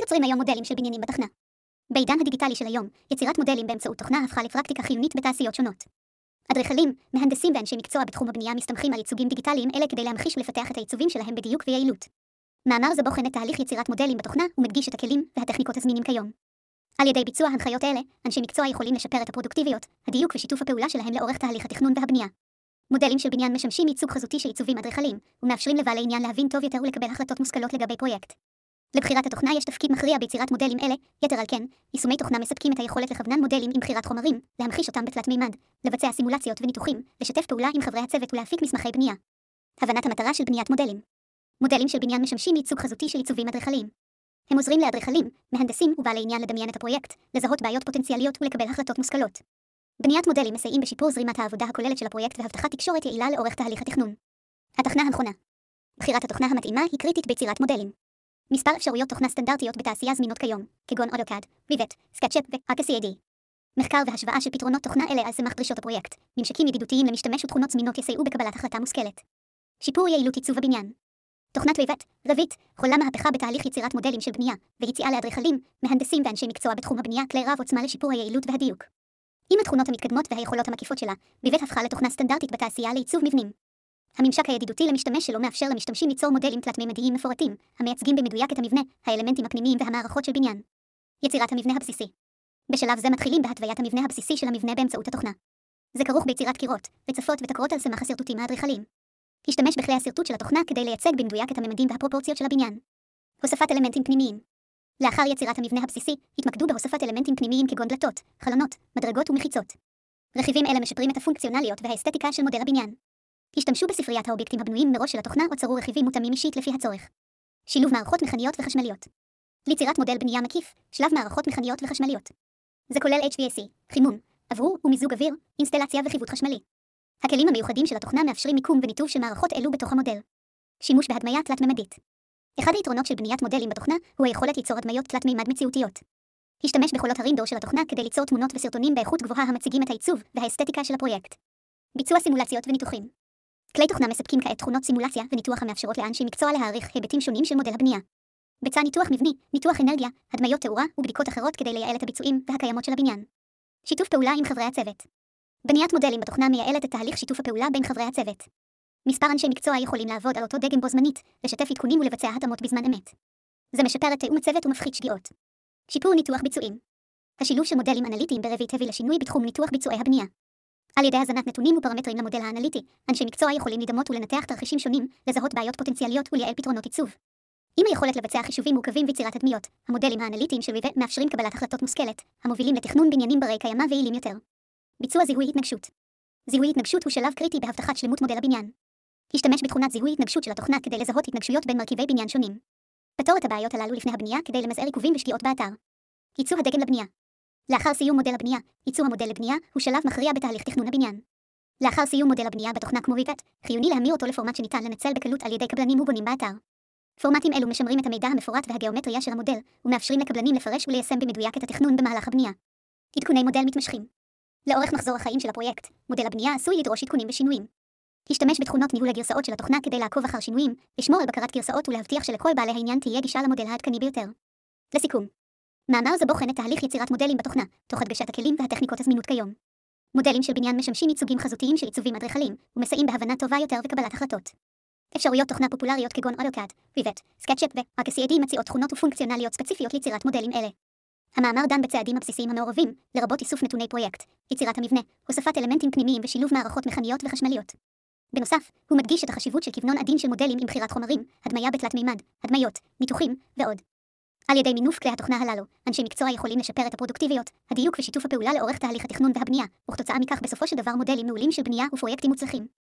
יוצרים היום מודלים של בניינים בתוכנה? בעידן הדיגיטלי של היום, יצירת מודלים באמצעות תוכנה הפכה לפרקטיקה חיונית בתעשיות שונות. אדריכלים, מהנדסים ואנשי מקצוע בתחום הבנייה מסתמכים על ייצוגים דיגיטליים אלה כדי להמחיש ולפתח את העיצובים שלהם בדיוק ויעילות. מאמר זה בוחן את תהליך יצירת מודלים בתוכנה ומדגיש את הכלים והטכניקות הזמינים כיום. על ידי ביצוע הנחיות אלה, אנשי מקצוע יכולים לשפר את הפרודוקטיביות, הדיוק ושיתוף הפעולה שלהם לאורך תהליך התכנון והבנייה. מודלים של בניין משמשים ייצוג חזותי של עיצובים אדריכליים, ומאפשרים לבעלי עניין להבין טוב יותר ולקבל החלטות מושכלות לגבי פרויקט. לבחירת התוכנה יש תפקיד מכריע ביצירת מודלים אלה, יתר על כן, יישומי תוכנה מספקים את היכולת לכוונן מודלים עם בחירת חומרים, להמחיש אותם בתלת מימד, לבצע סימולציות וניתוחים, לשתף פעולה עם חברי הצוות ולהפיק מסמכי בנייה. הבנת המטרה של בניית מודלים. מודלים של בניין משמשים ייצוג חזותי של עיצובים אדריכליים. הם עוזרים לאדריכלים, מהנדסים ובעלי עניין לדמיין את הפרויקט, לזהות בעיות פוטנציאליות ולקבל החלטות מושכלות. בניית מודלים מסייעים בשיפור זרימת העבודה הכוללת של הפרויקט והבטחת תקשורת יעילה לאורך תהליך התכנון. התוכנה הנכונה. בחירת התוכנה המתאימה היא קריטית ביצירת מודלים. מספר אפשרויות תוכנה סטנדרטיות בתעשייה זמינות כיום, כגון AutoCAD, Rivet, SketchUp ו-ArchiCAD. מחקר והשוואה של פתרונות תוכנה אלה על סמך דרישות הפרויקט, ממשקים ידידותיים למשתמש ותכונות זמינות יסייעו בקבלת החלטה מושכלת. שיפור יעילות עיצוב הבניין. תוכנת Revit חולה מהפכה בתהליך יצירת מודלים של בנייה, ויציאה לאדריכלים, מהנדסים ואנשי מקצוע בתחום הבנייה כלי רב עוצמה לשיפור היעילות והדיוק. עם התכונות המתקדמות והיכולות המקיפות שלה, Revit הפכה לתוכנה סטנדרטית בתעשייה לעיצוב מבנים. הממשק הידידותי למשתמש שלו מאפשר למשתמשים ליצור מודלים תלת-ממדיים מפורטים, המייצגים במדויק את המבנה, האלמנטים הפנימיים והמערכות של בניין. יצירת המבנה הבסיסי. בשלב זה מתחילים בהתוויית המבנה הבסיסי של המבנה באמצעות התוכנה. זה כרוך ביצירת קירות, רצפות ותקרות על סמך השרטוטים האדריכליים. השתמש בכלי השרטוט של התוכנה כדי לייצג במדויק את הממדים והפרופורציות של הבניין. הוספת אלמנטים פנימיים. לאחר יצירת המבנה הבסיסי, התמקדו בהוספת אלמנטים פנימיים כגון דלתות, חלונות, מדרגות ומחיצות. רכיבים אלה משפרים את הפונקציונליות והאסתטיקה של מודל הבניין. השתמשו בספריית האובייקטים הבנויים מראש של התוכנה או צרו רכיבים מותאמים אישית לפי הצורך. שילוב מערכות מכניות וחשמליות. ליצירת מודל בנייה מקיף, שלב מערכות מכניות וחשמליות. זה כולל HVAC, חימום, אוורור ומיזוג אוויר, אינסטלציה וחיווט חשמלי. הכלים המיוחדים של התוכנה מאפשרים מיקום וניתוב של מערכות אלו בתוך המודל. שימוש בהדמיה תלת-ממדית. אחד היתרונות של בניית מודלים בתוכנה הוא היכולת ליצור הדמיות תלת-מימד מציאותיות. השתמש בקולות הרינדור של התוכנה כדי ליצור תמונות וסרטונים באיכות גבוהה המציגים את העיצוב והאסתטיקה של הפרויקט. ביצוע סימולציות וניתוחים. כלי תוכנה מספקים כעת תכונות סימולציה וניתוח המאפשרות לאנשי מקצוע להעריך היבטים שונים של מודל הבנייה. ביצע ניתוח מבני, ניתוח אנרגיה, הדמיות תאורה ובדיקות אחרות כדי לייעל את הביצועים והקיימות של הבניין. שיתוף פעולה עם חברי הצוות. בניית מודלים בתוכנה מייעלת את תהליך שיתוף הפעולה בין חברי הצוות. מספר אנשי מקצוע יכולים לעבוד על אותו דגם בו זמנית, לשתף עדכונים ולבצע התאמות בזמן אמת. זה משפר את תיאום הצוות ומפחית שגיאות. שיפור ניתוח ביצועים. השילוב של מודלים אנליטיים ברביט הביא לשינוי בתחום ניתוח ביצועי הבנייה. על ידי הזנת נתונים ופרמטרים למודל האנליטי, אנשי מקצוע יכולים לדמות ולנתח תרחישים שונים, לזהות בעיות פוטנציאליות ולייעל פתרונות עיצוב. עם היכולת לבצע חישובים מורכבים ויצירת תדמיות, המודלים האנליטיים של Revit מאפשרים קבלת החלטות מושכלת, המובילים לתכנון בניינים ברי קיימא ויעילים יותר. ביצוע זיהוי התנגשות. זיהוי התנגשות הוא שלב קריטי בהבטחת שלמות מודל הבניין. השתמש בתכונת זיהוי התנגשות של התוכנה כדי לזהות התנגשויות בין מרכיבי בניין שונים. פתור את הבעיות הללו לפני הבנייה כדי למזער עיכובים ושגיאות באתר. ייצור הדגם לבנייה. לאחר סיום מודל הבנייה, ייצור המודל לבנייה הוא שלב מכריע בתהליך תכנון הבניין. לאחר סיום מודל הבנייה בתוכנה כמו Revit, חיוני להמיר אותו לפורמט שניתן לנצל בקלות על ידי קבלנים ובונים באתר. פורמטים אלו משמרים את המידע המפורט והגיאומטריה של המודל, ומאפשרים לקבלנים לפרש וליישם במדויק את התכנון במהלך הבנייה. עדכוני מודל מתמשכים. לאורך מחזור החיים של הפרויקט, מודל הבנייה עשוי לדרוש עדכונים ושינויים. השתמש בתכונות ניהול הגרסאות של התוכנה כדי לעקוב אחר שינויים, לשמור על בקרת גרסאות ולהבטיח שלכל בעלי העניין תהיה גישה למודל העדכני ביותר. לסיכום, מאמר זה בוחן את תהליך יצירת מודלים בתוכנה, תוך הדגשת הכלים והטכניקות הזמינות כיום. מודלים של בניין משמשים ייצוגים חזותיים של עיצובים אדריכליים, ומסייעים בהבנה טובה יותר וקבלת החלטות. אפשרויות תוכנה פופולריות כגון AutoCAD, Rivet, SketchUp ו-ArchiCAD מציעות תכונות ופונקציונליות ספציפיות ליצירת מודלים אלה. המאמר דן בצעדים הבסיסיים המעורבים, לרבות איסוף נתוני פרויקט, יצירת המבנה, הוספת אלמנטים פנימיים ושילוב מערכות מכניות וחשמליות. בנוסף, הוא מדגיש את החשיבות של כוונון עדין של מודלים עם בחירת חומרים, הדמיה בתלת מימד, הדמיות, ניתוחים ועוד. על ידי מינוף כלי התוכנה הללו, אנשי מקצוע יכולים לשפר את הפרודוקטיביות, הדיוק ושיתוף הפעולה לאורך תהליך התכנון והבנייה, וכתוצאה מכך בסופו של דבר מודלים מעולים של בנייה ופרויקטים מוצלחים.